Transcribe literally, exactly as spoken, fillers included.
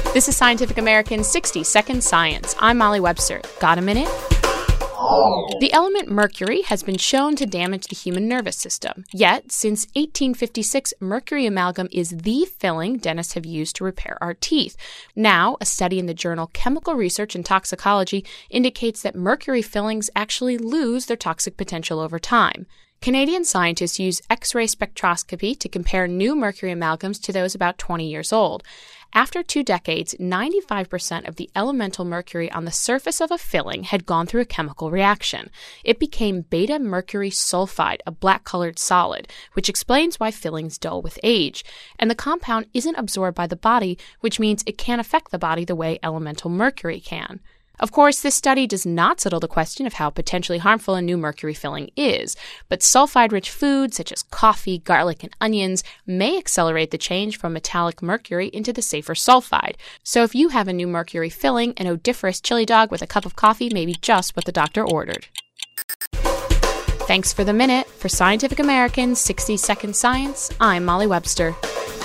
This is Scientific American's sixty second Science. I'm Molly Webster. Got a minute? The element mercury has been shown to damage the human nervous system. Yet, since eighteen fifty-six, mercury amalgam is the filling dentists have used to repair our teeth. Now, a study in the journal Chemical Research and Toxicology indicates that mercury fillings actually lose their toxic potential over time. Canadian scientists use X-ray spectroscopy to compare new mercury amalgams to those about twenty years old. After two decades, ninety-five percent of the elemental mercury on the surface of a filling had gone through a chemical reaction. It became beta-mercury sulfide, a black-colored solid, which explains why fillings dull with age. And the compound isn't absorbed by the body, which means it can't affect the body the way elemental mercury can. Of course, this study does not settle the question of how potentially harmful a new mercury filling is, but sulfide-rich foods such as coffee, garlic, and onions may accelerate the change from metallic mercury into the safer sulfide. So if you have a new mercury filling, an odoriferous chili dog with a cup of coffee may be just what the doctor ordered. Thanks for the minute. For Scientific American's sixty second Science, I'm Molly Webster.